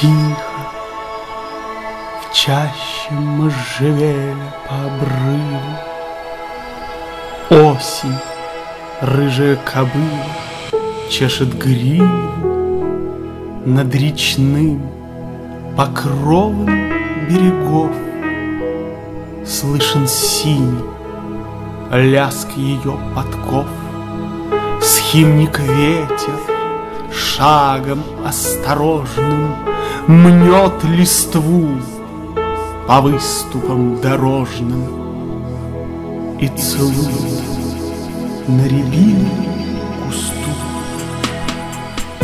Тихо в чаще можжевеля по обрыву осень, рыжая кобыла, чешет гриву над речным покровом берегов. Слышен синий лязг ее подков. Схимник ветер шагом осторожным мнет листву по выступам дорожным и целует на рябине кусту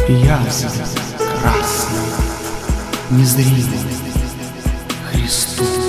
язвы красной незримой Христу.